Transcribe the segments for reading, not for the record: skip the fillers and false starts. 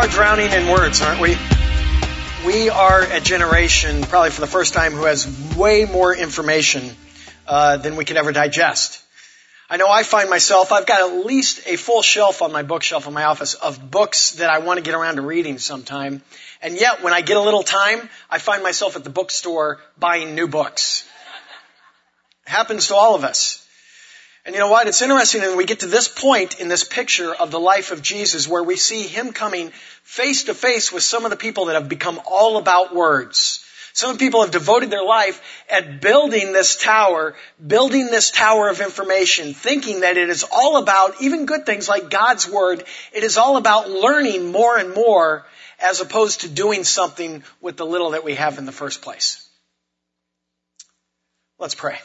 are drowning in words, aren't we? We are a generation, probably for the first time, who has way more information than we could ever digest. I know I find myself, I've got at least a full shelf on my bookshelf in my office of books that I want to get around to reading sometime. And yet, when I get a little time, I find myself at the bookstore buying new books. It happens to all of us. And you know what? It's interesting when we get to this point in this picture of the life of Jesus where we see him coming face to face with some of the people that have become all about words. Some people have devoted their life at building this tower of information, thinking that it is all about, even good things like God's Word, it is all about learning more and more as opposed to doing something with the little that we have in the first place. Let's pray.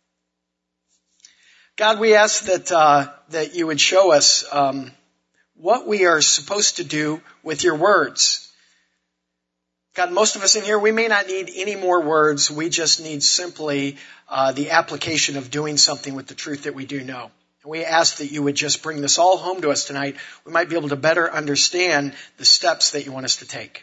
God, we ask that you would show us what we are supposed to do with your words. God, most of us in here, we may not need any more words. We just need simply the application of doing something with the truth that we do know. And we ask that you would just bring this all home to us tonight. We might be able to better understand the steps that you want us to take.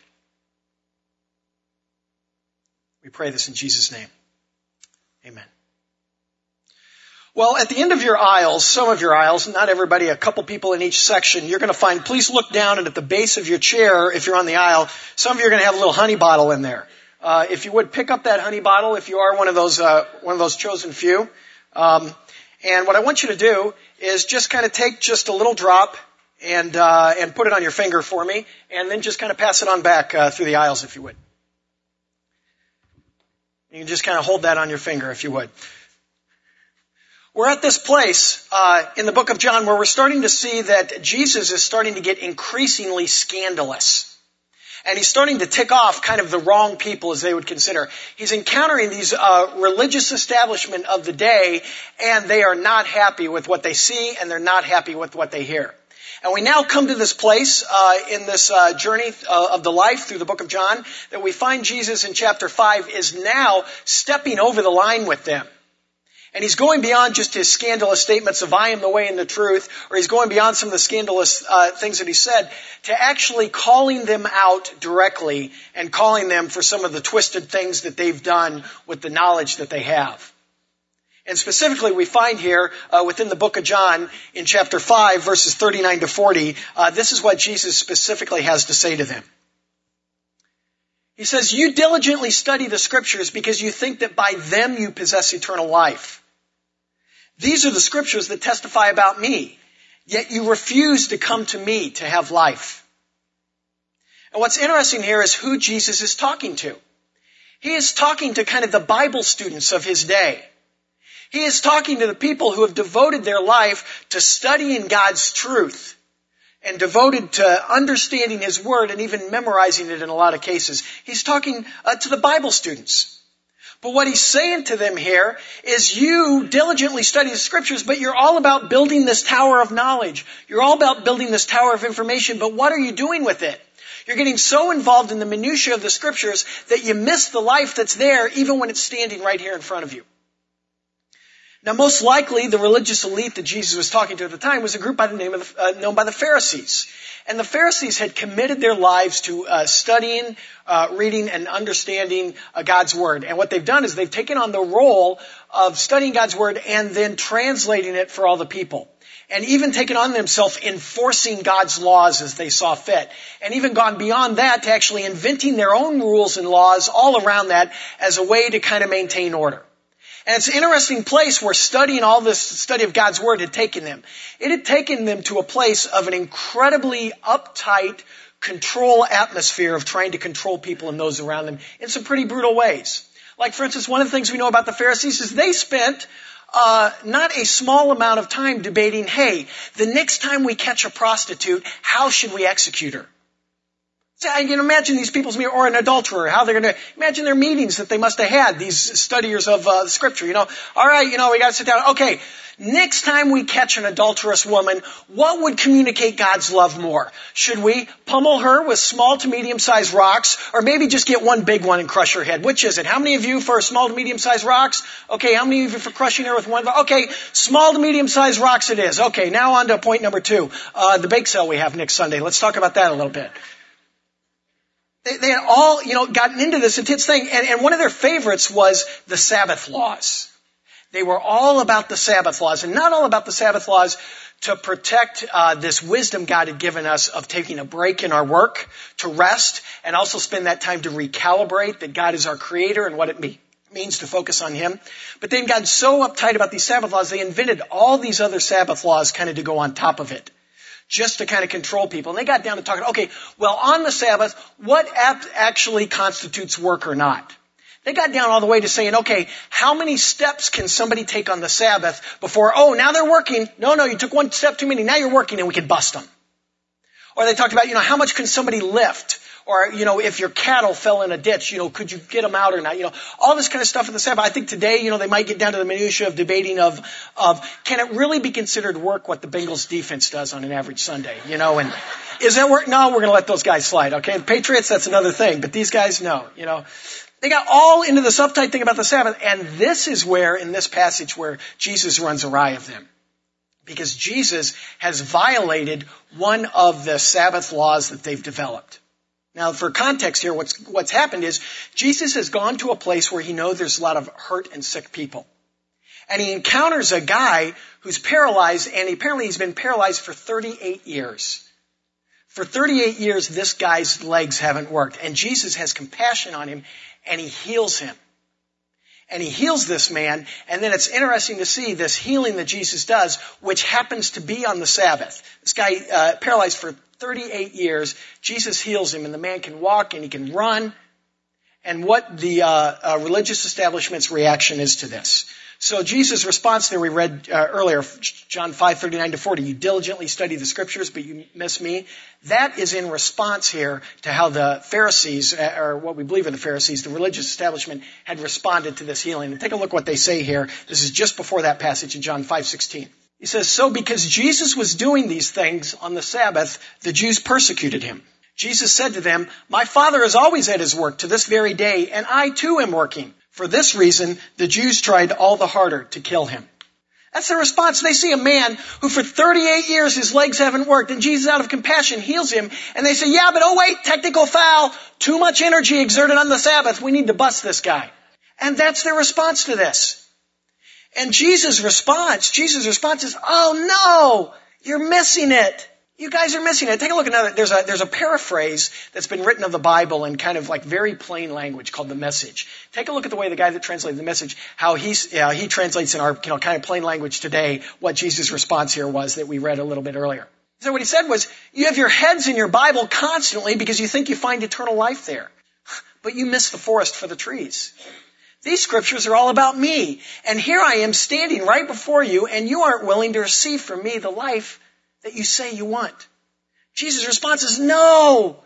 We pray this in Jesus' name. Amen. Well, at the end of your aisles, some of your aisles, not everybody, a couple people in each section, you're going to find, please look down and at the base of your chair, if you're on the aisle, some of you are going to have a little honey bottle in there. If you would, pick up that honey bottle if you are one of those chosen few. And what I want you to do is just kind of take just a little drop and put it on your finger for me, and then just kind of pass it on back through the aisles if you would. You can just kind of hold that on your finger if you would. We're at this place in the book of John where we're starting to see that Jesus is starting to get increasingly scandalous. And he's starting to tick off kind of the wrong people as they would consider. He's encountering these religious establishment of the day, and they are not happy with what they see, and they're not happy with what they hear. And we now come to this place in this journey of the life through the book of John that we find Jesus in chapter 5 is now stepping over the line with them. And he's going beyond just his scandalous statements of I am the way and the truth, or he's going beyond some of the scandalous things that he said, to actually calling them out directly and calling them for some of the twisted things that they've done with the knowledge that they have. And specifically we find here within the book of John in chapter 5 verses 39 to 40, this is what Jesus specifically has to say to them. He says, you diligently study the scriptures because you think that by them you possess eternal life. These are the scriptures that testify about me, yet you refuse to come to me to have life. And what's interesting here is who Jesus is talking to. He is talking to kind of the Bible students of his day. He is talking to the people who have devoted their life to studying God's truth and devoted to understanding his word and even memorizing it in a lot of cases. He's talking to the Bible students. But what he's saying to them here is you diligently study the scriptures, but you're all about building this tower of knowledge. You're all about building this tower of information, but what are you doing with it? You're getting so involved in the minutiae of the scriptures that you miss the life that's there even when it's standing right here in front of you. Now, most likely, the religious elite that Jesus was talking to at the time was a group by the name of known by the Pharisees. And the Pharisees had committed their lives to studying, reading, and understanding God's Word. And what they've done is they've taken on the role of studying God's Word and then translating it for all the people. And even taken on themselves enforcing God's laws as they saw fit. And even gone beyond that to actually inventing their own rules and laws all around that as a way to kind of maintain order. And it's an interesting place where studying all this study of God's Word had taken them. It had taken them to a place of an incredibly uptight control atmosphere of trying to control people and those around them in some pretty brutal ways. Like, for instance, one of the things we know about the Pharisees is they spent not a small amount of time debating, hey, the next time we catch a prostitute, how should we execute her? So I can imagine these people's, or an adulterer, how they're going to, imagine their meetings that they must have had, these studiers of the scripture, all right, we got to sit down. Okay, next time we catch an adulterous woman, what would communicate God's love more? Should we pummel her with small to medium-sized rocks, or maybe just get one big one and crush her head? Which is it? How many of you for small to medium-sized rocks? Okay, how many of you for crushing her with one? Okay, small to medium-sized rocks it is. Okay, now on to point number 2, the bake sale we have next Sunday. Let's talk about that a little bit. They had all, gotten into this intense thing. And one of their favorites was the Sabbath laws. They were all about the Sabbath laws, and not all about the Sabbath laws to protect this wisdom God had given us of taking a break in our work, to rest, and also spend that time to recalibrate that God is our creator and what it means to focus on Him. But they'd gotten so uptight about these Sabbath laws, they invented all these other Sabbath laws kind of to go on top of it, just to kind of control people. And they got down to talking, okay, well, on the Sabbath, what actually constitutes work or not? They got down all the way to saying, okay, how many steps can somebody take on the Sabbath before, now they're working. No, you took one step too many. Now you're working and we can bust them. Or they talked about, how much can somebody lift? Or, if your cattle fell in a ditch, could you get them out or not? All this kind of stuff in the Sabbath. I think today, they might get down to the minutia of debating of can it really be considered work what the Bengals defense does on an average Sunday? And is that work? No, we're going to let those guys slide. Okay. The Patriots, that's another thing. But these guys, no, They got all into this uptight thing about the Sabbath. And this is where, in this passage, where Jesus runs awry of them. Because Jesus has violated one of the Sabbath laws that they've developed. Now, for context here, what's happened is Jesus has gone to a place where he knows there's a lot of hurt and sick people. And he encounters a guy who's paralyzed, and apparently he's been paralyzed for 38 years. For 38 years, this guy's legs haven't worked. And Jesus has compassion on him, and he heals him. And he heals this man, and then it's interesting to see this healing that Jesus does, which happens to be on the Sabbath. This guy, paralyzed for 38 years, Jesus heals him, and the man can walk and he can run. And what the religious establishment's reaction is to this. So Jesus' response there we read earlier, John 5:39-40, you diligently study the scriptures, but you miss me. That is in response here to how the Pharisees, or what we believe are the Pharisees, the religious establishment, had responded to this healing. And take a look what they say here. This is just before that passage in John 5:16. He says, so because Jesus was doing these things on the Sabbath, the Jews persecuted him. Jesus said to them, my Father is always at his work to this very day, and I too am working. For this reason, the Jews tried all the harder to kill him. That's their response. They see a man who for 38 years his legs haven't worked, and Jesus out of compassion heals him, and they say, yeah, but oh wait, technical foul, too much energy exerted on the Sabbath, we need to bust this guy. And that's their response to this. And Jesus' response is, oh no, you're missing it. You guys are missing it. Take a look at there's a paraphrase that's been written of the Bible in kind of like very plain language called the Message. Take a look at the way the guy that translated the Message, how he translates in our kind of plain language today what Jesus' response here was that we read a little bit earlier. So what he said was, you have your heads in your Bible constantly because you think you find eternal life there. But you miss the forest for the trees. These scriptures are all about me. And here I am standing right before you, and you aren't willing to receive from me the life that you say you want. Jesus' response is, no,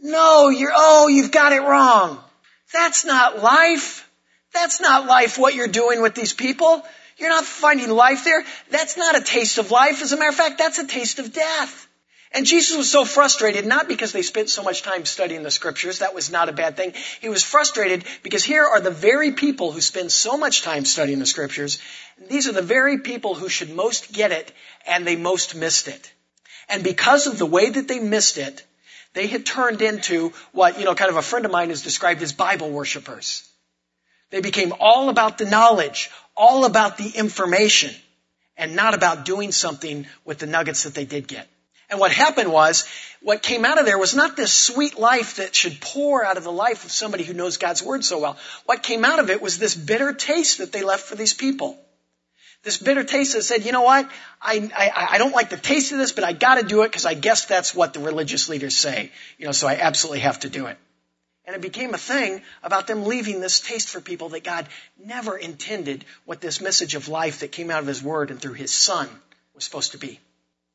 you've got it wrong. That's not life. That's not life what you're doing with these people. You're not finding life there. That's not a taste of life. As a matter of fact, that's a taste of death. And Jesus was so frustrated, not because they spent so much time studying the scriptures. That was not a bad thing. He was frustrated because here are the very people who spend so much time studying the scriptures. These are the very people who should most get it, and they most missed it. And because of the way that they missed it, they had turned into what, kind of a friend of mine has described as Bible worshipers. They became all about the knowledge, all about the information, and not about doing something with the nuggets that they did get. And what happened was, what came out of there was not this sweet life that should pour out of the life of somebody who knows God's word so well. What came out of it was this bitter taste that they left for these people. This bitter taste that said, you know what, I don't like the taste of this, but I got to do it because I guess that's what the religious leaders say. So I absolutely have to do it. And it became a thing about them leaving this taste for people that God never intended what this message of life that came out of His Word and through His Son was supposed to be.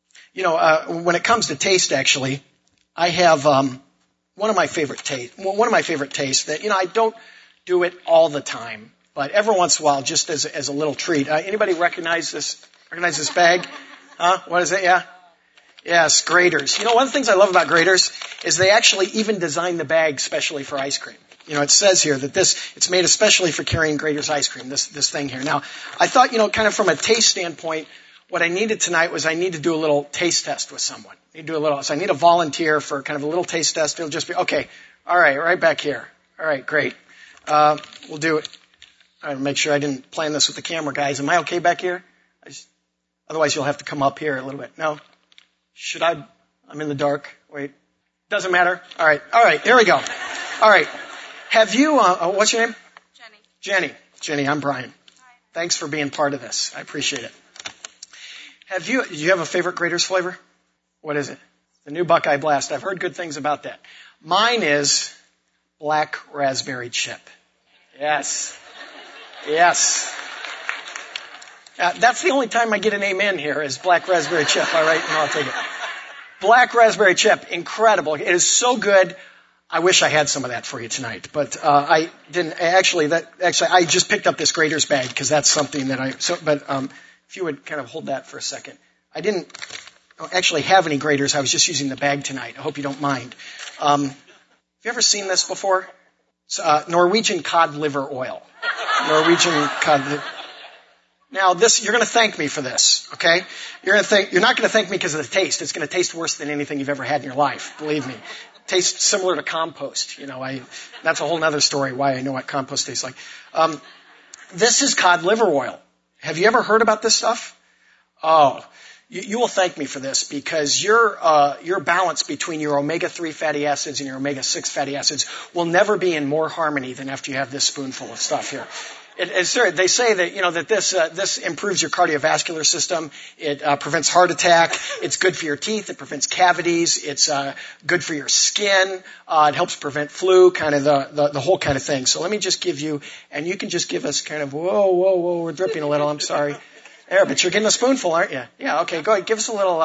When it comes to taste, actually, I have one of my favorite tastes that, I don't do it all the time. But every once in a while, just as a little treat. Anybody recognize this bag? What is it? Yeah? Yes, Graeter's. One of the things I love about Graeter's is they actually even design the bag specially for ice cream. It says here that it's made especially for carrying Graeter's ice cream, this thing here. Now, I thought, kind of from a taste standpoint, what I needed tonight was I need to do a little taste test with someone. So I need a volunteer for kind of a little taste test. It'll just be, okay, All right, right back here. All right, great. We'll do it. All right, make sure I didn't plan this with the camera guys. Am I okay back here? Otherwise, you'll have to come up here a little bit. No? Should I? I'm in the dark. Wait. Doesn't matter. All right, here we go. All right. Have you, what's your name? Jenny. Jenny, I'm Brian. Hi. Thanks for being part of this. I appreciate it. Do you have a favorite Grater's flavor? What is it? The new Buckeye Blast. I've heard good things about that. Mine is black raspberry chip. Yes. That's the only time I get an amen here is black raspberry chip. All right, and I'll take it. Black raspberry chip, incredible. It is so good. I wish I had some of that for you tonight, but I didn't. Actually, I just picked up this Grater's bag because that's something that if you would kind of hold that for a second. I didn't actually have any Grater's. I was just using the bag tonight. I hope you don't mind. Have you ever seen this before? It's, Norwegian cod liver oil. Norwegian cod liver. Now you're going to thank me for this, okay? You're not going to thank me because of the taste. It's going to taste worse than anything you've ever had in your life. Believe me. It tastes similar to compost. That's a whole other story why I know what compost tastes like. This is cod liver oil. Have you ever heard about this stuff? Oh, you will thank me for this because your balance between your omega-3 fatty acids and your omega-6 fatty acids will never be in more harmony than after you have this spoonful of stuff here. They say that, this improves your cardiovascular system. It prevents heart attack. It's good for your teeth. It prevents cavities. It's good for your skin. It helps prevent flu, kind of the whole kind of thing. So let me just give you, and you can just give us kind of, whoa, we're dripping a little. I'm sorry. There, but you're getting a spoonful, aren't you? Yeah, okay, go ahead. Give us a little.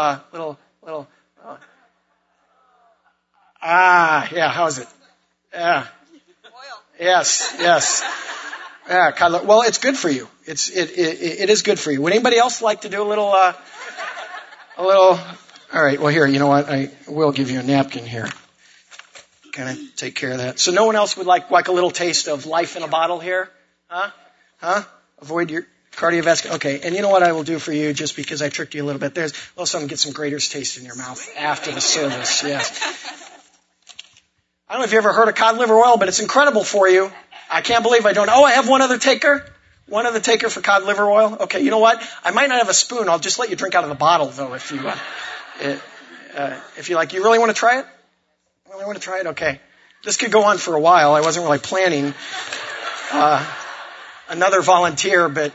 Yeah, how's it? Yeah. Oil. Yes. Yeah, well, it's good for you. It is good for you. Would anybody else like to do a little? All right. Well, here, you know what? I will give you a napkin here. Kind of take care of that. So no one else would like a little taste of life in a bottle here? Huh? Avoid your cardiovascular. Okay. And you know what I will do for you, just because I tricked you a little bit. There's also get some Grater's taste in your mouth after the service. Yes. I don't know if you ever heard of cod liver oil, but it's incredible for you. I can't believe I don't. Oh, I have one other taker. One other taker for cod liver oil. Okay, you know what? I might not have a spoon. I'll just let you drink out of the bottle, though, if you like. You really want to try it? Really want to try it? Okay. This could go on for a while. I wasn't really planning another volunteer, but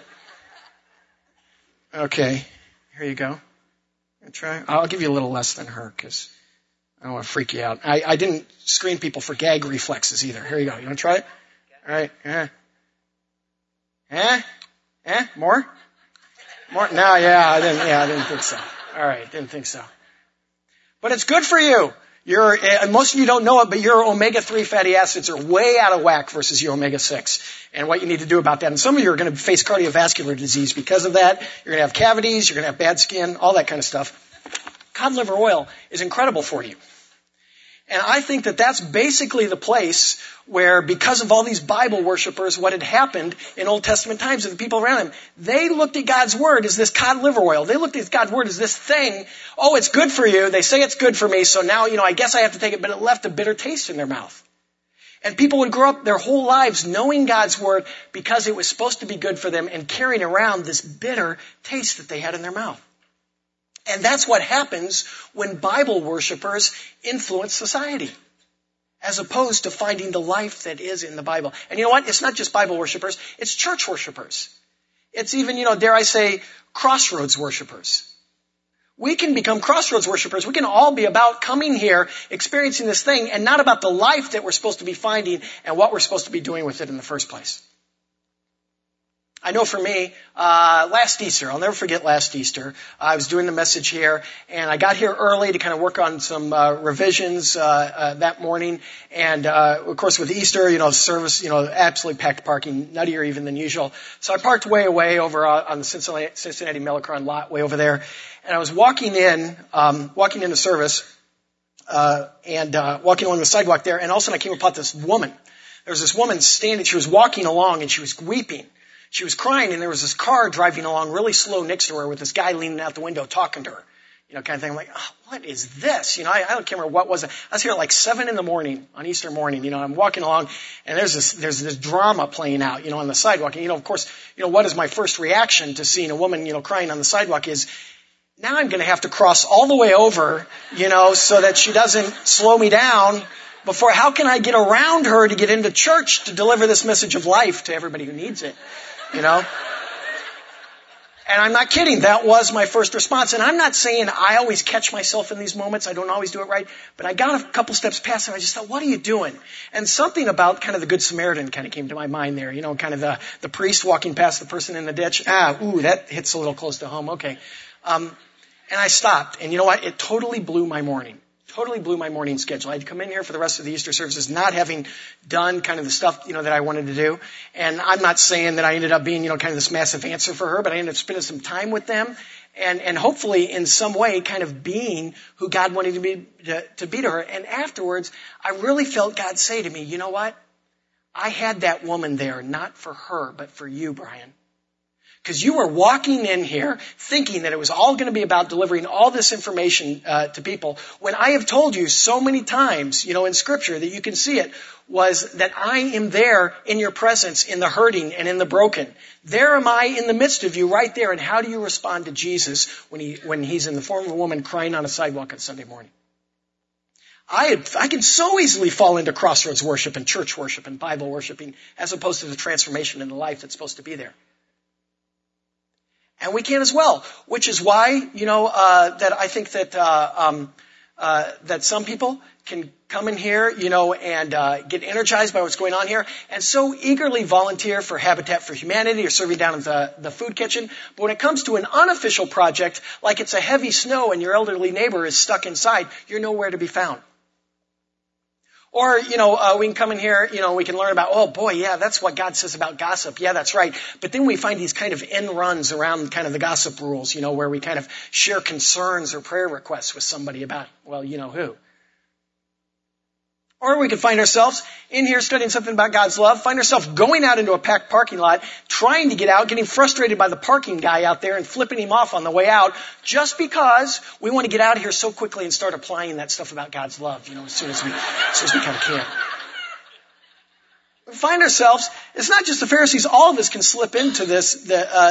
okay. Here you go. Try. I'll give you a little less than her because I don't want to freak you out. I didn't screen people for gag reflexes either. Here you go. You want to try it? All right. More? No, I didn't think so. All right, didn't think so. But it's good for you. Most of you don't know it, but your omega-3 fatty acids are way out of whack versus your omega-6. And what you need to do about that. And some of you are going to face cardiovascular disease because of that. You're going to have cavities, you're going to have bad skin, all that kind of stuff. Cod liver oil is incredible for you. And I think that that's basically the place where, because of all these Bible worshipers, what had happened in Old Testament times with the people around them, they looked at God's Word as this cod liver oil. They looked at God's Word as this thing. Oh, it's good for you. They say it's good for me, so now, I guess I have to take it, but it left a bitter taste in their mouth. And people would grow up their whole lives knowing God's Word because it was supposed to be good for them and carrying around this bitter taste that they had in their mouth. And that's what happens when Bible worshipers influence society, as opposed to finding the life that is in the Bible. And you know what? It's not just Bible worshipers. It's church worshipers. It's even, dare I say, crossroads worshipers. We can become crossroads worshipers. We can all be about coming here, experiencing this thing, and not about the life that we're supposed to be finding and what we're supposed to be doing with it in the first place. I know for me, last Easter, I'll never forget last Easter, I was doing the message here, and I got here early to kind of work on some revisions that morning. And of course, with Easter, service, absolutely packed parking, nuttier even than usual. So I parked way over on the Cincinnati Millicron lot, way over there. And I was walking into service, and walking along the sidewalk there, and all of a sudden I came upon this woman. There was this woman standing, she was walking along, and she was weeping. She was crying, and there was this car driving along really slow next to her with this guy leaning out the window talking to her. kind of thing. I'm like, oh, what is this? I can't remember what was it. I was here at like 7 a.m. on Easter morning. I'm walking along and there's this drama playing out, on the sidewalk. And, of course, what is my first reaction to seeing a woman, crying on the sidewalk is, now I'm going to have to cross all the way over, so that she doesn't slow me down before, how can I get around her to get into church to deliver this message of life to everybody who needs it, And I'm not kidding. That was my first response. And I'm not saying I always catch myself in these moments. I don't always do it right. But I got a couple steps past and I just thought, what are you doing? And something about kind of the Good Samaritan kind of came to my mind there. Kind of the priest walking past the person in the ditch. That hits a little close to home. Okay. And I stopped. And you know what? It totally blew my morning. Totally blew my morning schedule. I'd come in here for the rest of the Easter services not having done kind of the stuff, that I wanted to do. And I'm not saying that I ended up being, kind of this massive answer for her, but I ended up spending some time with them and hopefully in some way kind of being who God wanted to be to her. And afterwards, I really felt God say to me, you know what? I had that woman there not for her, but for you, Brian. Because you were walking in here thinking that it was all going to be about delivering all this information to people, when I have told you so many times, in Scripture that you can see it, was that I am there in your presence, in the hurting and in the broken. There am I in the midst of you right there. And how do you respond to Jesus when he's in the form of a woman crying on a sidewalk on Sunday morning? I can so easily fall into crossroads worship and church worship and Bible worshiping as opposed to the transformation in the life that's supposed to be there. And we can as well, which is why, that I think that, that some people can come in here, and, get energized by what's going on here and so eagerly volunteer for Habitat for Humanity or serving down at the food kitchen. But when it comes to an unofficial project, like it's a heavy snow and your elderly neighbor is stuck inside, you're nowhere to be found. Or, we can come in here, we can learn about, oh boy, yeah, that's what God says about gossip. Yeah, that's right. But then we find these kind of end runs around kind of the gossip rules, where we kind of share concerns or prayer requests with somebody about, well, who. Or we could find ourselves in here studying something about God's love, find ourselves going out into a packed parking lot, trying to get out, getting frustrated by the parking guy out there and flipping him off on the way out, just because we want to get out of here so quickly and start applying that stuff about God's love, as soon as we kind of can. We find ourselves, it's not just the Pharisees, all of us can slip into this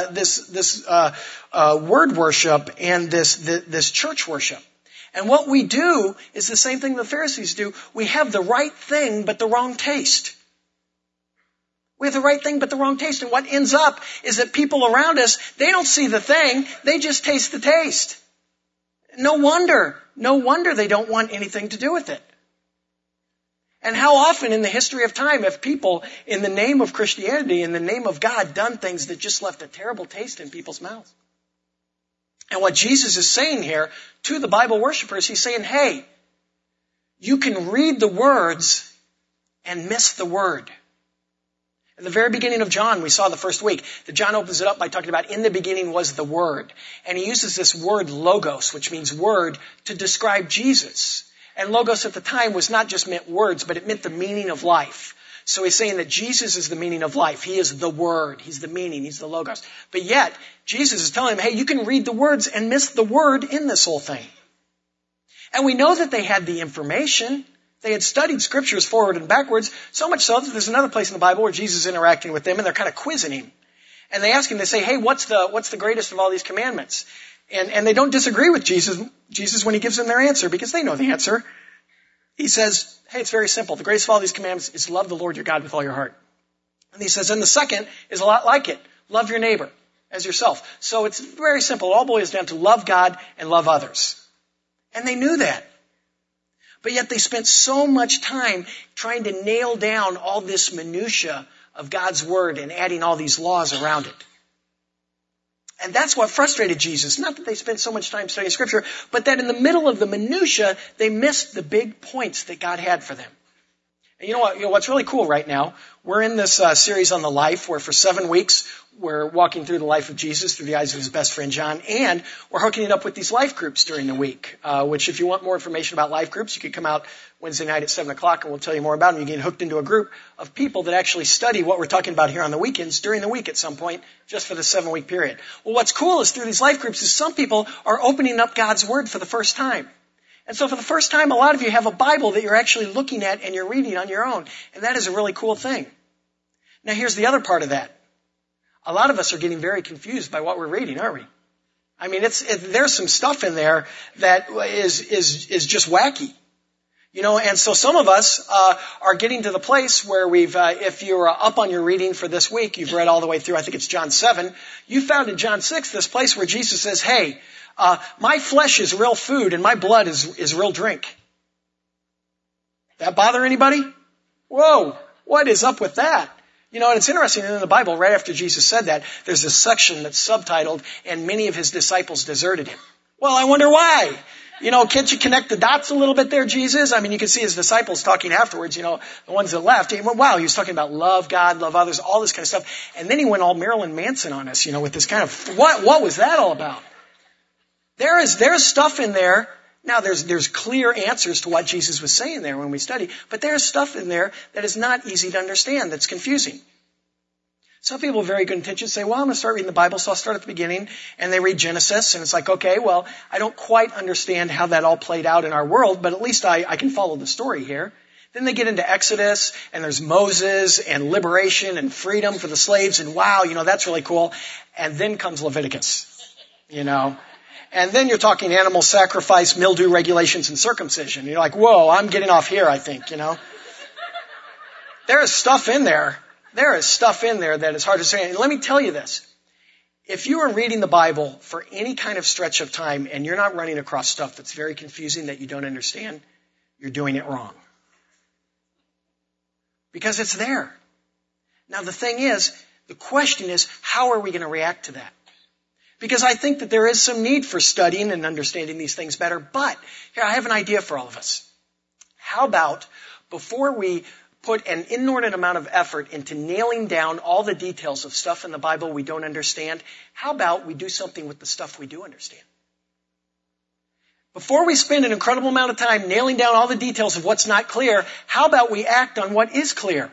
word worship and this church worship. And what we do is the same thing the Pharisees do. We have the right thing, but the wrong taste. We have the right thing, but the wrong taste. And what ends up is that people around us, they don't see the thing, they just taste the taste. No wonder they don't want anything to do with it. And how often in the history of time have people, in the name of Christianity, in the name of God, done things that just left a terrible taste in people's mouths? And what Jesus is saying here to the Bible worshipers, he's saying, hey, you can read the words and miss the word. At the very beginning of John, we saw the first week that John opens it up by talking about in the beginning was the Word. And he uses this word logos, which means word, to describe Jesus. And logos at the time was not just meant words, but it meant the meaning of life. So he's saying that Jesus is the meaning of life. He is the Word. He's the meaning. He's the logos. But yet, Jesus is telling him, hey, you can read the words and miss the word in this whole thing. And we know that they had the information. They had studied scriptures forward and backwards, so much so that there's another place in the Bible where Jesus is interacting with them and they're kind of quizzing him. And they ask him, they say, hey, what's the greatest of all these commandments? And they don't disagree with Jesus when he gives them their answer because they know the answer. He says, hey, it's very simple. The greatest of all these commandments is love the Lord your God with all your heart. And he says, and the second is a lot like it. Love your neighbor as yourself. So it's very simple. It all boils down to love God and love others. And they knew that. But yet they spent so much time trying to nail down all this minutia of God's word and adding all these laws around it. And that's what frustrated Jesus. Not that they spent so much time studying scripture, but that in the middle of the minutia, they missed the big points that God had for them. And you know what? What's really cool right now, we're in this series on the life where for 7 weeks we're walking through the life of Jesus through the eyes of his best friend John, and we're hooking it up with these life groups during the week, which if you want more information about life groups, you can come out Wednesday night at 7 o'clock and we'll tell you more about them. You get hooked into a group of people that actually study what we're talking about here on the weekends during the week at some point, just for the 7-week period. Well, what's cool is through these life groups is some people are opening up God's Word for the first time. And so for the first time, a lot of you have a Bible that you're actually looking at and you're reading on your own. And that is a really cool thing. Now here's the other part of that. A lot of us are getting very confused by what we're reading, aren't we? I mean, there's some stuff in there that is just wacky. And so some of us are getting to the place where if you're up on your reading for this week, you've read all the way through, I think it's John 7, you found in John 6 this place where Jesus says, hey, my flesh is real food and my blood is real drink. That bother anybody? Whoa, what is up with that? And it's interesting, in the Bible, right after Jesus said that, there's this section that's subtitled, and many of his disciples deserted him. Well, I wonder why. Can't you connect the dots a little bit there, Jesus? I mean, you can see his disciples talking afterwards, the ones that left. Wow, he was talking about love God, love others, all this kind of stuff. And then he went all Marilyn Manson on us, with this kind of, what was that all about? There's stuff in there. Now, there's clear answers to what Jesus was saying there when we study, but there's stuff in there that is not easy to understand, that's confusing. Some people with very good intentions say, well, I'm going to start reading the Bible, so I'll start at the beginning, and they read Genesis, and it's like, okay, well, I don't quite understand how that all played out in our world, but at least I can follow the story here. Then they get into Exodus, and there's Moses, and liberation, and freedom for the slaves, and wow, that's really cool. And then comes Leviticus, And then you're talking animal sacrifice, mildew regulations, and circumcision. You're like, whoa, I'm getting off here, I think, There is stuff in there. There is stuff in there that is hard to say. And let me tell you this. If you are reading the Bible for any kind of stretch of time and you're not running across stuff that's very confusing that you don't understand, you're doing it wrong. Because it's there. Now the thing is, the question is, how are we going to react to that? Because I think that there is some need for studying and understanding these things better. But here, I have an idea for all of us. How about before we put an inordinate amount of effort into nailing down all the details of stuff in the Bible we don't understand, how about we do something with the stuff we do understand? Before we spend an incredible amount of time nailing down all the details of what's not clear, how about we act on what is clear?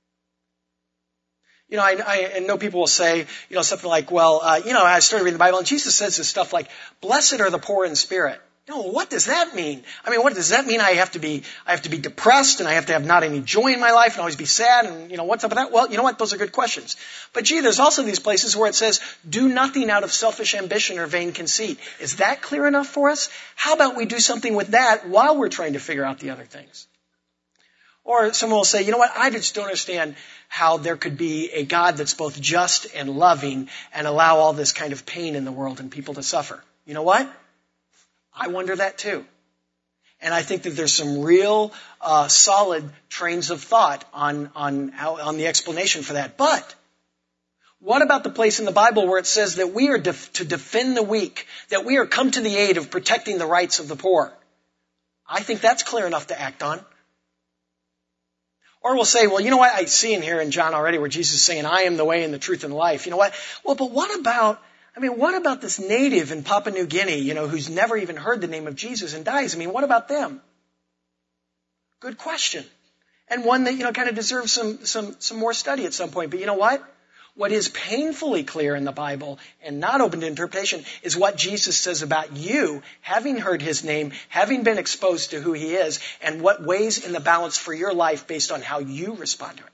I know people will say, something like, well, I started reading the Bible and Jesus says this stuff like, blessed are the poor in spirit. What does that mean? I mean, what does that mean? I have to be depressed and I have to have not any joy in my life and always be sad and, what's up with that? Well, you know what? Those are good questions. But there's also these places where it says, do nothing out of selfish ambition or vain conceit. Is that clear enough for us? How about we do something with that while we're trying to figure out the other things? Or someone will say, I just don't understand how there could be a God that's both just and loving and allow all this kind of pain in the world and people to suffer. You know what? I wonder that too. And I think that there's some real solid trains of thought on the explanation for that. But what about the place in the Bible where it says that we are to defend the weak, that we are come to the aid of protecting the rights of the poor? I think that's clear enough to act on. Or we'll say, well, you know what? I see in here in John already where Jesus is saying, I am the way and the truth and the life. You know what? Well, but what about this native in Papua New Guinea, who's never even heard the name of Jesus and dies? What about them? Good question. And one that, kind of deserves some more study at some point. But you know what? What is painfully clear in the Bible and not open to interpretation is what Jesus says about you, having heard his name, having been exposed to who he is, and what weighs in the balance for your life based on how you respond to it.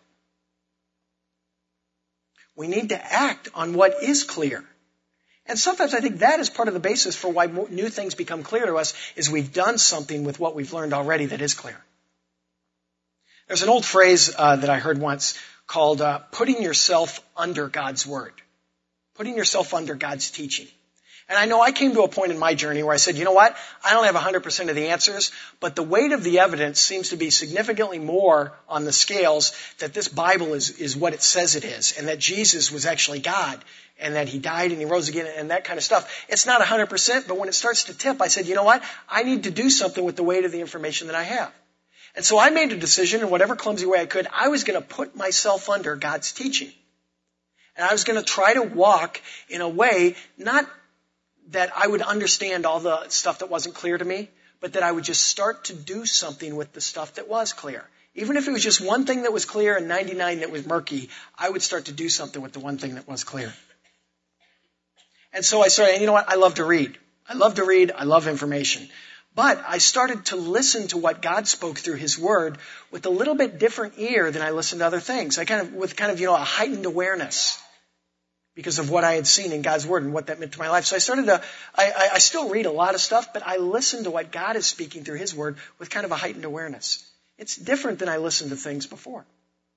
We need to act on what is clear. And sometimes I think that is part of the basis for why new things become clear to us, is we've done something with what we've learned already that is clear. There's an old phrase that I heard once called putting yourself under God's word. Putting yourself under God's teaching. And I know I came to a point in my journey where I said, you know what? I don't have 100% of the answers, but the weight of the evidence seems to be significantly more on the scales that this Bible is what it says it is, and that Jesus was actually God, and that he died and he rose again and that kind of stuff. It's not 100%, but when it starts to tip, I said, you know what? I need to do something with the weight of the information that I have. And so I made a decision in whatever clumsy way I could. I was going to put myself under God's teaching. And I was going to try to walk in a way, not that I would understand all the stuff that wasn't clear to me, but that I would just start to do something with the stuff that was clear. Even if it was just one thing that was clear and 99 that was murky, I would start to do something with the one thing that was clear. And so I started, and you know what? I love to read. I love information. But I started to listen to what God spoke through His Word with a little bit different ear than I listened to other things. With a heightened awareness because of what I had seen in God's Word and what that meant to my life. So I still read a lot of stuff, but I listen to what God is speaking through His Word with kind of a heightened awareness. It's different than I listened to things before.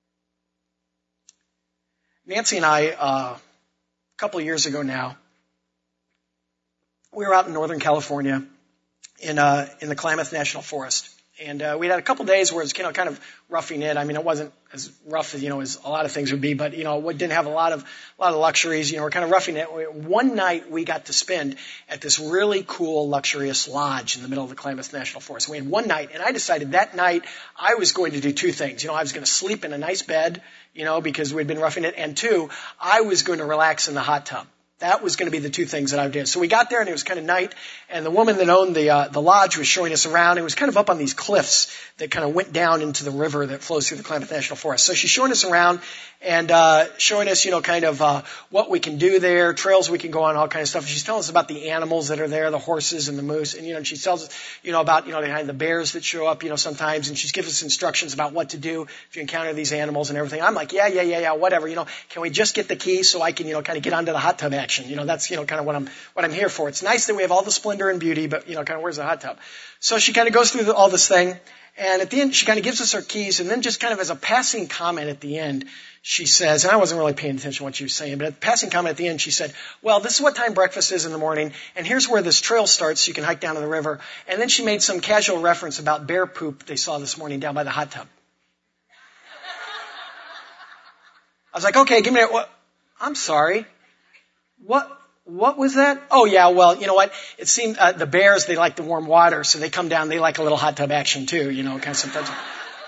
Nancy and I, a couple of years ago now, we were out in Northern California in the Klamath National Forest. And we had a couple days where it was kind of roughing it. I mean, it wasn't as rough as as a lot of things would be, but it didn't have a lot of luxuries. We're kind of roughing it. One night we got to spend at this really cool, luxurious lodge in the middle of the Klamath National Forest. We had one night, and I decided that night I was going to do two things. I was going to sleep in a nice bed, because we'd been roughing it, and two, I was going to relax in the hot tub. That was going to be the two things that I did. So we got there and it was kind of night, and the woman that owned the lodge was showing us around. It was kind of up on these cliffs that kind of went down into the river that flows through the Klamath National Forest. So she's showing us around and showing us, what we can do there, trails we can go on, all kind of stuff. And she's telling us about the animals that are there, the horses and the moose, and she tells us, about the bears that show up, sometimes, and she's gives us instructions about what to do if you encounter these animals and everything. I'm like, yeah, whatever, can we just get the keys so I can, kind of get onto the hot tub action? That's, kind of what I'm here for. It's nice that we have all the splendor and beauty, but, kind of where's the hot tub? So she kind of goes through all this thing, and at the end, she kind of gives us our keys, and then just kind of as a passing comment at the end, she says, and I wasn't really paying attention to what she was saying, but at the passing comment at the end, she said, well, this is what time breakfast is in the morning, and here's where this trail starts so you can hike down to the river. And then she made some casual reference about bear poop they saw this morning down by the hot tub. I was like, okay, give me that. I'm sorry. What was that? Oh yeah, well, you know what? It seemed, the bears, they like the warm water, so they come down, they like a little hot tub action too, kind of sometimes. I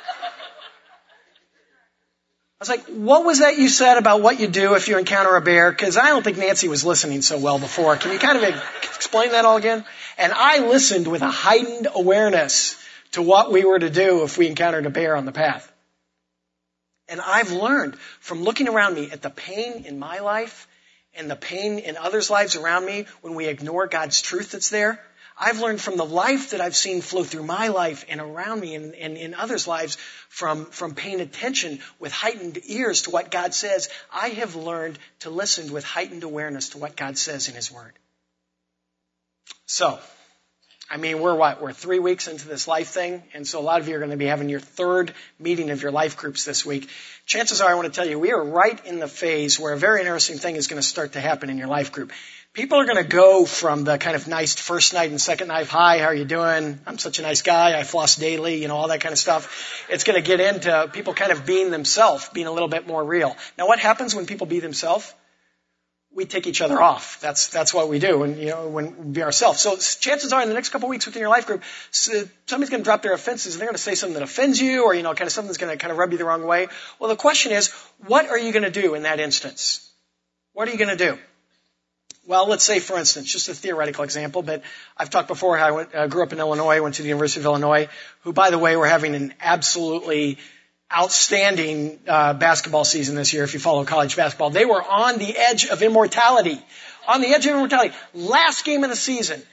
was like, what was that you said about what you do if you encounter a bear? Because I don't think Nancy was listening so well before. Can you kind of explain that all again? And I listened with a heightened awareness to what we were to do if we encountered a bear on the path. And I've learned from looking around me at the pain in my life and the pain in others' lives around me when we ignore God's truth that's there. I've learned from the life that I've seen flow through my life and around me and in others' lives from paying attention with heightened ears to what God says. I have learned to listen with heightened awareness to what God says in His Word. So, we're 3 weeks into this life thing, and so a lot of you are going to be having your third meeting of your life groups this week. Chances are, I want to tell you, we are right in the phase where a very interesting thing is going to start to happen in your life group. People are going to go from the kind of nice first night and second night, hi, how are you doing? I'm such a nice guy, I floss daily, all that kind of stuff. It's going to get into people kind of being themselves, being a little bit more real. Now what happens when people be themselves? We take each other off. That's what we do when we be ourselves. So chances are in the next couple of weeks within your life group, somebody's going to drop their offenses and they're going to say something that offends you or, kind of something that's going to kind of rub you the wrong way. Well, the question is, what are you going to do in that instance? What are you going to do? Well, let's say, for instance, just a theoretical example, but I've talked before how I grew up in Illinois, went to the University of Illinois, who, by the way, were having an absolutely outstanding basketball season this year if you follow college basketball. They were on the edge of immortality. On the edge of immortality. Last game of the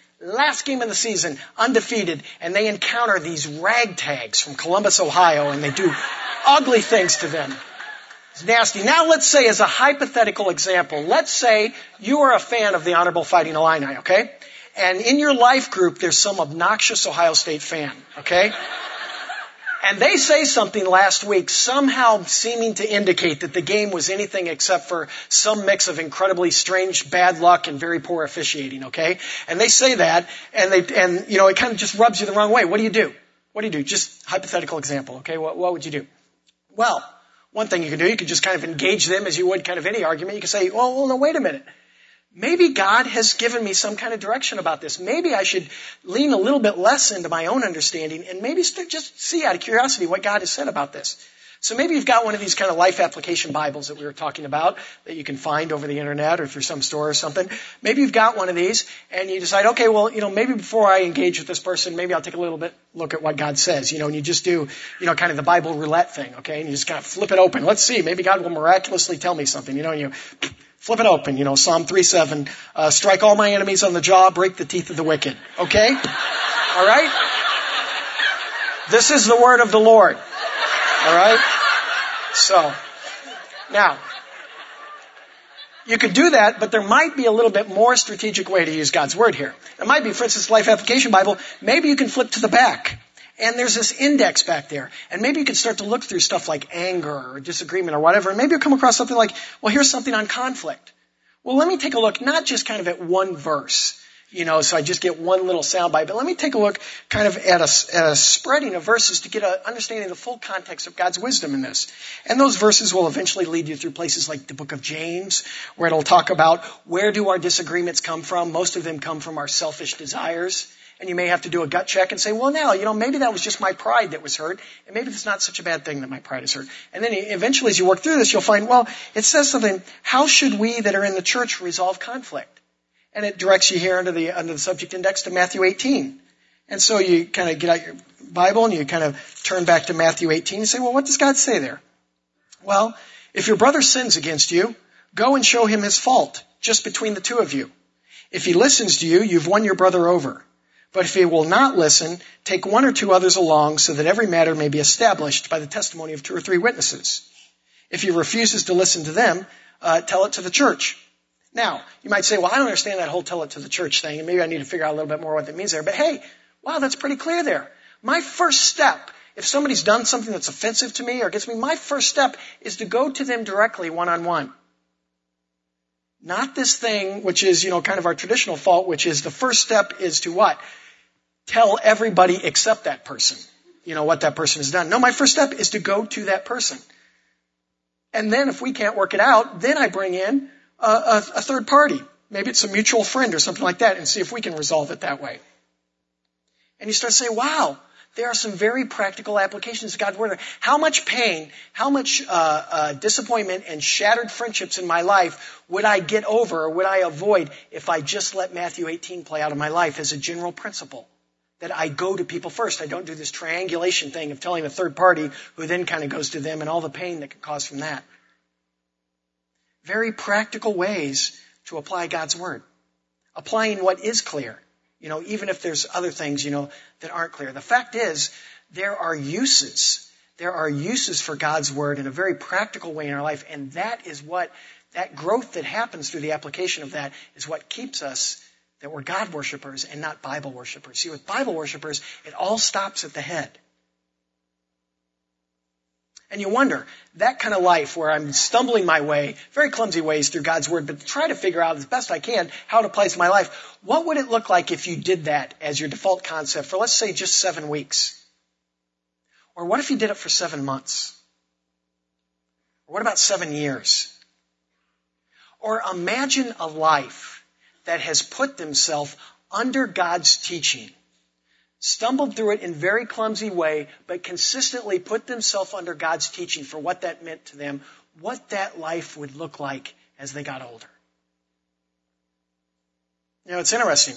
season, undefeated, and they encounter these ragtags from Columbus, Ohio, and they do ugly things to them. It's nasty. Now let's say, as a hypothetical example, let's say you are a fan of the Honorable Fighting Illini, okay? And in your life group, there's some obnoxious Ohio State fan, okay? And they say something last week, somehow seeming to indicate that the game was anything except for some mix of incredibly strange bad luck and very poor officiating, okay? And they say that, and it kind of just rubs you the wrong way. What do you do? Just hypothetical example, okay? What would you do? Well, one thing you could do, you could just kind of engage them as you would kind of any argument. You could say, well, no, wait a minute. maybe God has given me some kind of direction about this. Maybe I should lean a little bit less into my own understanding and maybe just see out of curiosity what God has said about this. So maybe you've got one of these kind of life application Bibles that we were talking about that you can find over the internet or through some store or something. Maybe you've got one of these and you decide, okay, well, maybe before I engage with this person, maybe I'll take a little bit look at what God says, and you just do, kind of the Bible roulette thing, okay? And you just kind of flip it open. Let's see, maybe God will miraculously tell me something, and you flip it open, Psalm 3:7, strike all my enemies on the jaw, break the teeth of the wicked, okay? All right? This is the word of the Lord. All right? So, now, you could do that, but there might be a little bit more strategic way to use God's Word here. It might be, for instance, Life Application Bible, maybe you can flip to the back. And there's this index back there. And maybe you can start to look through stuff like anger or disagreement or whatever. And maybe you'll come across something like, well, here's something on conflict. Well, let me take a look, not just kind of at one verse, so I just get one little soundbite, but let me take a look kind of at a spreading of verses to get an understanding of the full context of God's wisdom in this. And those verses will eventually lead you through places like the book of James, where it'll talk about where do our disagreements come from. Most of them come from our selfish desires. And you may have to do a gut check and say, well, now, maybe that was just my pride that was hurt, and maybe it's not such a bad thing that my pride is hurt. And then eventually as you work through this, you'll find, well, it says something, how should we that are in the church resolve conflict? And it directs you here under the subject index to Matthew 18. And so you kind of get out your Bible and you kind of turn back to Matthew 18 and say, well, what does God say there? Well, if your brother sins against you, go and show him his fault, just between the two of you. If he listens to you, you've won your brother over. But if he will not listen, take one or two others along so that every matter may be established by the testimony of 2 or 3 witnesses. If he refuses to listen to them, tell it to the church. Now, you might say, well, I don't understand that whole tell it to the church thing, and maybe I need to figure out a little bit more what that means there. But hey, wow, that's pretty clear there. My first step, if somebody's done something that's offensive to me or gets me, my first step is to go to them directly one-on-one. Not this thing, which is, kind of our traditional fault, which is the first step is to what? Tell everybody except that person, what that person has done. No, my first step is to go to that person. And then if we can't work it out, then I bring in a third party. Maybe it's a mutual friend or something like that and see if we can resolve it that way. And you start to say, wow, there are some very practical applications of God's Word. How much pain, how much disappointment and shattered friendships in my life would I get over or would I avoid if I just let Matthew 18 play out of my life as a general principle? That I go to people first. I don't do this triangulation thing of telling a third party who then kind of goes to them and all the pain that can cause from that. Very practical ways to apply God's Word. Applying what is clear. Even if there's other things, that aren't clear. The fact is, there are uses. There are uses for God's Word in a very practical way in our life. And that growth that happens through the application of that is what keeps us that we're God worshipers and not Bible worshipers. See, with Bible worshipers, it all stops at the head. And you wonder, that kind of life where I'm stumbling my way, very clumsy ways through God's Word, but try to figure out as best I can how it applies to my life. What would it look like if you did that as your default concept for, let's say, just 7 weeks? Or what if you did it for 7 months? Or what about 7 years? Or imagine a life that has put themselves under God's teaching, stumbled through it in a very clumsy way, but consistently put themselves under God's teaching for what that meant to them, what that life would look like as they got older. It's interesting.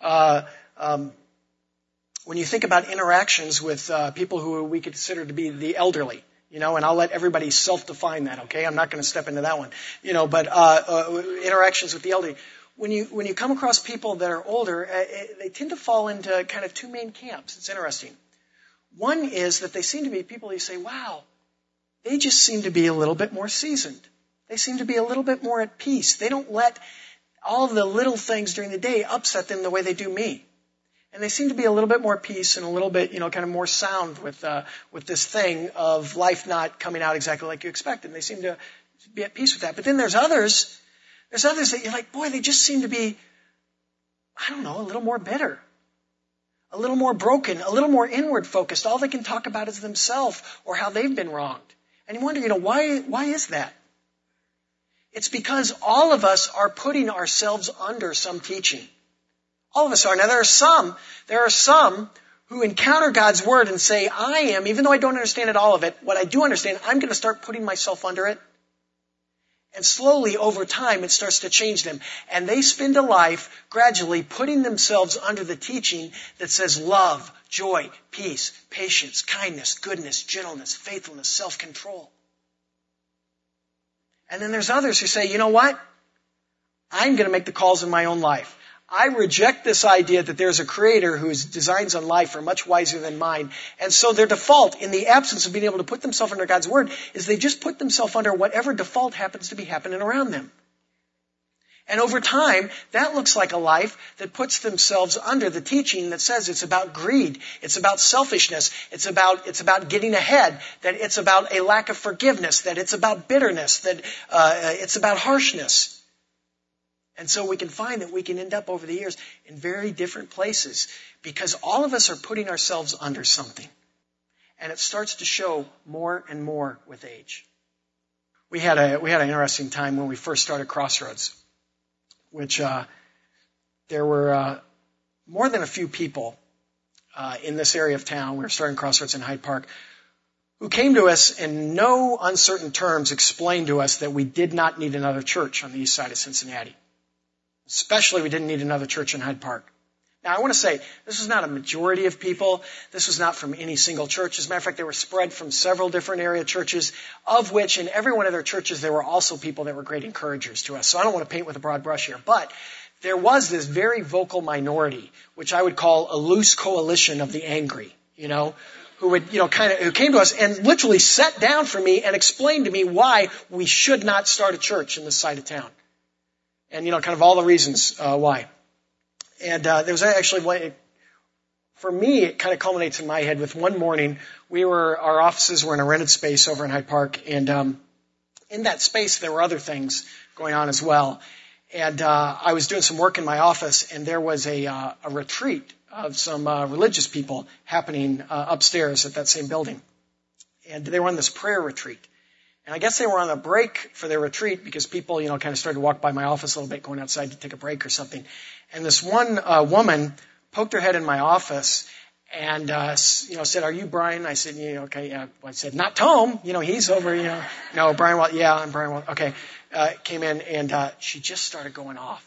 When you think about interactions with people who we consider to be the elderly, and I'll let everybody self-define that, okay? I'm not going to step into that one. But interactions with the elderly. When you come across people that are older, they tend to fall into kind of 2 main camps. It's interesting. One is that they seem to be people you say, wow, they just seem to be a little bit more seasoned. They seem to be a little bit more at peace. They don't let all of the little things during the day upset them the way they do me. And they seem to be a little bit more at peace and a little bit, kind of more sound with this thing of life not coming out exactly like you expected. And they seem to be at peace with that. But then there's others that you're like, boy, they just seem to be, a little more bitter, a little more broken, a little more inward focused. All they can talk about is themselves or how they've been wronged. And you wonder, why is that? It's because all of us are putting ourselves under some teaching. All of us are. Now there are some who encounter God's Word and say, I am, even though I don't understand all of it, what I do understand, I'm going to start putting myself under it. And slowly, over time, it starts to change them. And they spend a life gradually putting themselves under the teaching that says love, joy, peace, patience, kindness, goodness, gentleness, faithfulness, self-control. And then there's others who say, you know what? I'm going to make the calls in my own life. I reject this idea that there's a creator whose designs on life are much wiser than mine. And so their default, in the absence of being able to put themselves under God's Word, is they just put themselves under whatever default happens to be happening around them. And over time, that looks like a life that puts themselves under the teaching that says it's about greed, it's about selfishness, it's about getting ahead, that it's about a lack of forgiveness, that it's about bitterness, that it's about harshness. And so we can find that we can end up over the years in very different places because all of us are putting ourselves under something. And it starts to show more and more with age. We had an interesting time when we first started Crossroads, which there were more than a few people in this area of town. We were starting Crossroads in Hyde Park, who came to us in no uncertain terms explained to us that we did not need another church on the east side of Cincinnati. Especially we didn't need another church in Hyde Park. Now I want to say, this was not a majority of people. This was not from any single church. As a matter of fact, they were spread from several different area churches, of which in every one of their churches there were also people that were great encouragers to us. So I don't want to paint with a broad brush here. But there was this very vocal minority, which I would call a loose coalition of the angry, who would, who came to us and literally sat down for me and explained to me why we should not start a church in this side of town. And, kind of all the reasons why. And there was actually, for me, it kind of culminates in my head with one morning, our offices were in a rented space over in Hyde Park, and in that space there were other things going on as well. And I was doing some work in my office, and there was a retreat of some religious people happening upstairs at that same building. And they were on this prayer retreat. And I guess they were on a break for their retreat because people, kind of started to walk by my office a little bit, going outside to take a break or something. And this one woman poked her head in my office and, said, "Are you Brian?" I said, "Okay, yeah." I said, "Not Tom. He's over, No, Brian Wall. Yeah, I'm Brian Wall. Okay." Came in and she just started going off.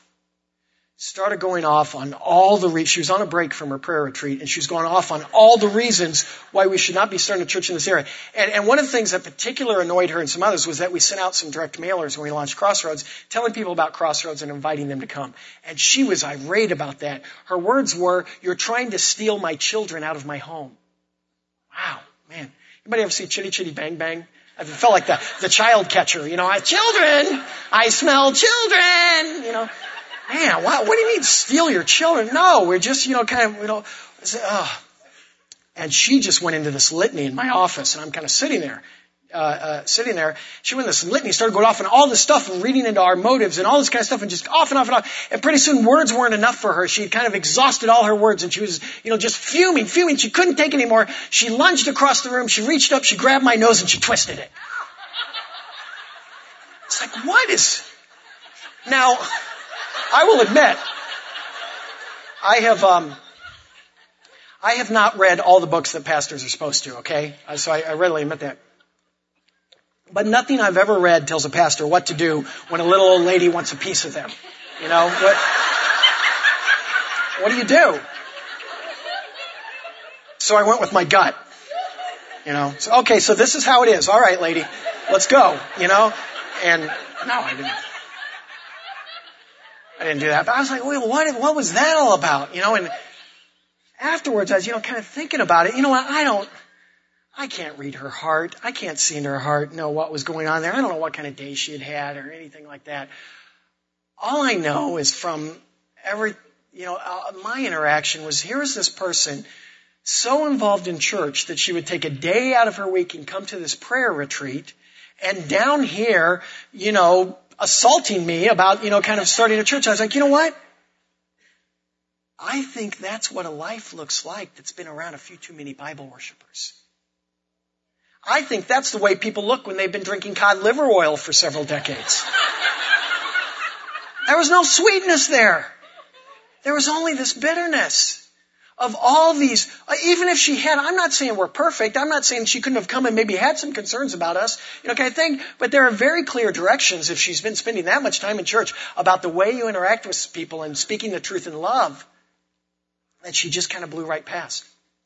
On all the reasons. She was on a break from her prayer retreat, and she was going off on all the reasons why we should not be starting a church in this area. And one of the things that particularly annoyed her and some others was that we sent out some direct mailers when we launched Crossroads, telling people about Crossroads and inviting them to come. And she was irate about that. Her words were, "You're trying to steal my children out of my home." Wow, man. Anybody ever see Chitty Chitty Bang Bang? I felt like the child catcher, children, I smell children, Man, what do you mean steal your children? No, we're just, And she just went into this litany in my office, and I'm kind of sitting there. She went into this litany, started going off on all this stuff and reading into our motives and all this kind of stuff and just off and off and off. And pretty soon words weren't enough for her. She had kind of exhausted all her words and she was, just fuming. She couldn't take it anymore. She lunged across the room. She reached up, she grabbed my nose and she twisted it. It's like, what is... Now... I will admit, I have not read all the books that pastors are supposed to, okay? So I readily admit that. But nothing I've ever read tells a pastor what to do when a little old lady wants a piece of them. What do you do? So I went with my gut. So, okay, so this is how it is. All right, lady, let's go, And no, I didn't. I didn't do that. But I was like, well, what was that all about? And afterwards I was, kind of thinking about it. I can't read her heart. I can't see into her heart, know what was going on there. I don't know what kind of day she had had or anything like that. All I know is from my interaction was, here is this person so involved in church that she would take a day out of her week and come to this prayer retreat, and down here, assaulting me about, kind of starting a church. I was like, you know what? I think that's what a life looks like that's been around a few too many Bible worshipers. I think that's the way people look when they've been drinking cod liver oil for several decades. There was no sweetness there. There was only this bitterness of all these, even if she had, I'm not saying we're perfect. I'm not saying she couldn't have come and maybe had some concerns about us, kind of thing. But there are very clear directions if she's been spending that much time in church about the way you interact with people and speaking the truth in love that she just kind of blew right past.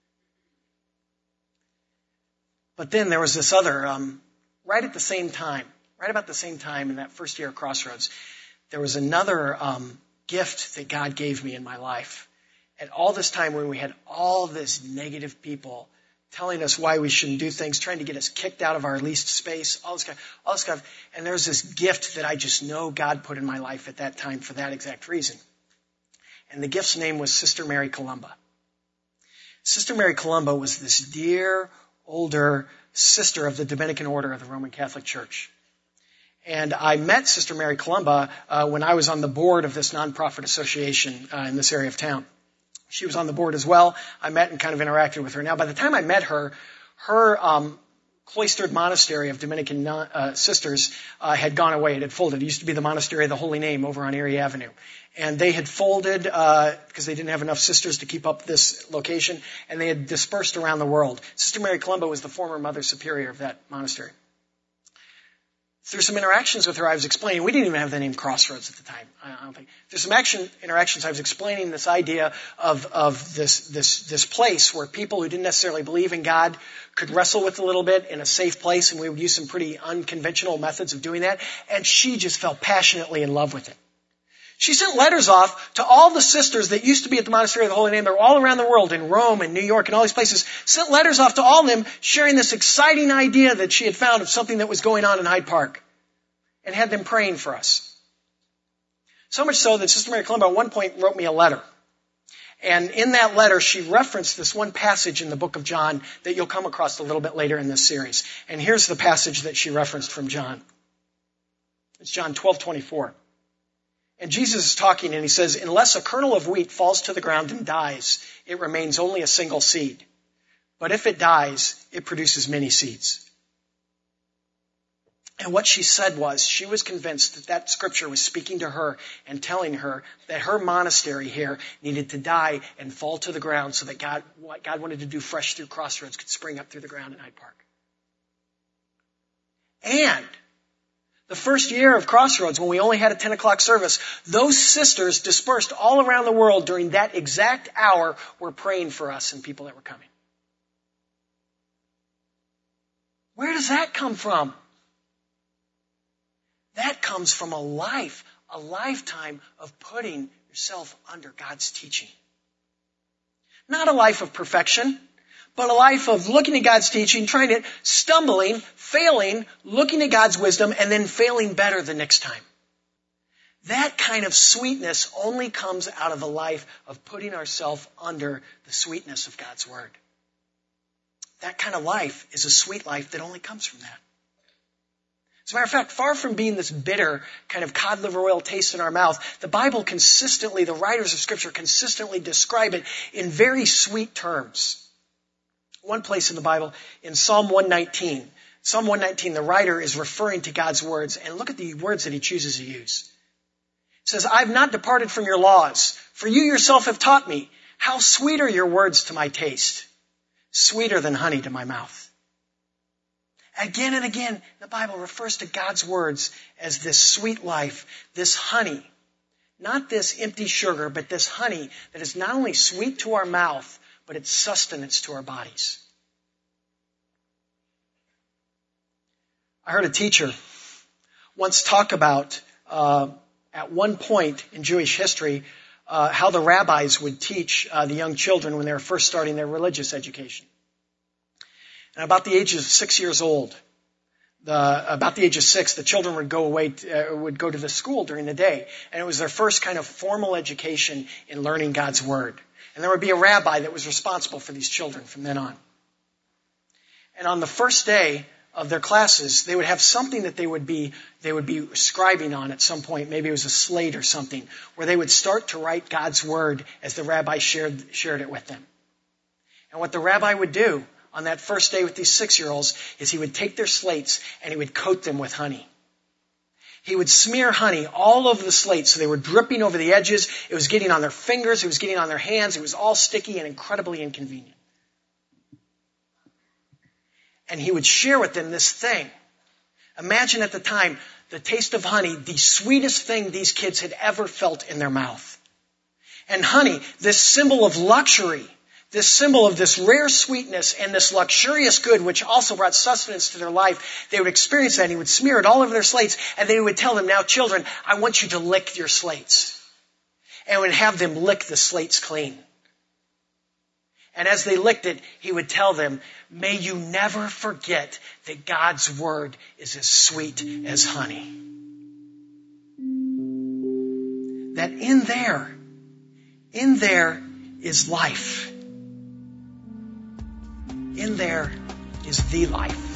But then there was this other, right about the same time in that first year of Crossroads, there was another gift that God gave me in my life. At all this time when we had all this negative people telling us why we shouldn't do things, trying to get us kicked out of our leased space, all this stuff. And there's this gift that I just know God put in my life at that time for that exact reason. And the gift's name was Sister Mary Columba. Sister Mary Columba was this dear, older sister of the Dominican Order of the Roman Catholic Church. And I met Sister Mary Columba when I was on the board of this nonprofit association in this area of town. She was on the board as well. I met and kind of interacted with her. Now, by the time I met her, her cloistered monastery of Dominican sisters had gone away. It had folded. It used to be the Monastery of the Holy Name over on Erie Avenue. And they had folded because they didn't have enough sisters to keep up this location, and they had dispersed around the world. Sister Mary Columba was the former Mother Superior of that monastery. Through some interactions with her, I was explaining, we didn't even have the name Crossroads at the time, I don't think. Through some interactions, I was explaining this idea of this place where people who didn't necessarily believe in God could wrestle with a little bit in a safe place, and we would use some pretty unconventional methods of doing that, and she just fell passionately in love with it. She sent letters off to all the sisters that used to be at the Monastery of the Holy Name. They were all around the world, in Rome and New York and all these places. Sent letters off to all of them, sharing this exciting idea that she had found of something that was going on in Hyde Park. And had them praying for us. So much so that Sister Mary Columba at one point wrote me a letter. And in that letter, she referenced this one passage in the book of John that you'll come across a little bit later in this series. And here's the passage that she referenced from John. It's John 12:24. And Jesus is talking and he says, unless a kernel of wheat falls to the ground and dies, it remains only a single seed. But if it dies, it produces many seeds. And what she said was, she was convinced that that scripture was speaking to her and telling her that her monastery here needed to die and fall to the ground so that what God wanted to do fresh through Crossroads could spring up through the ground in Hyde Park. And the first year of Crossroads, when we only had a 10 o'clock service, those sisters dispersed all around the world during that exact hour were praying for us and people that were coming. Where does that come from? That comes from a lifetime of putting yourself under God's teaching. Not a life of perfection, but a life of looking at God's teaching, stumbling, failing, looking at God's wisdom, and then failing better the next time. That kind of sweetness only comes out of the life of putting ourselves under the sweetness of God's Word. That kind of life is a sweet life that only comes from that. As a matter of fact, far from being this bitter kind of cod liver oil taste in our mouth, the Bible the writers of Scripture consistently describe it in very sweet terms. One place in the Bible, in Psalm 119, the writer is referring to God's words, and look at the words that he chooses to use. It says, I have not departed from your laws, for you yourself have taught me. How sweet are your words to my taste, sweeter than honey to my mouth. Again and again, the Bible refers to God's words as this sweet life, this honey. Not this empty sugar, but this honey that is not only sweet to our mouth, but it's sustenance to our bodies. I heard a teacher once talk about, at one point in Jewish history, how the rabbis would teach the young children when they were first starting their religious education. And about the age of 6 years old, about the age of 6, the children would go to the school during the day. And it was their first kind of formal education in learning God's Word. And there would be a rabbi that was responsible for these children from then on. And on the first day of their classes, they would have something that they would be scribing on at some point. Maybe it was a slate or something, where they would start to write God's Word as the rabbi shared it with them. And what the rabbi would do on that first day with these 6-year-olds is he would take their slates and he would coat them with honey. He would smear honey all over the slate so they were dripping over the edges. It was getting on their fingers. It was getting on their hands. It was all sticky and incredibly inconvenient. And he would share with them this thing. Imagine at the time, the taste of honey, the sweetest thing these kids had ever felt in their mouth. And honey, this symbol of luxury, this symbol of this rare sweetness and this luxurious good, which also brought sustenance to their life, they would experience that, and he would smear it all over their slates, and then he would tell them, now children, I want you to lick your slates. And would have them lick the slates clean. And as they licked it, he would tell them, may you never forget that God's word is as sweet as honey. That in there is life. In there is the life.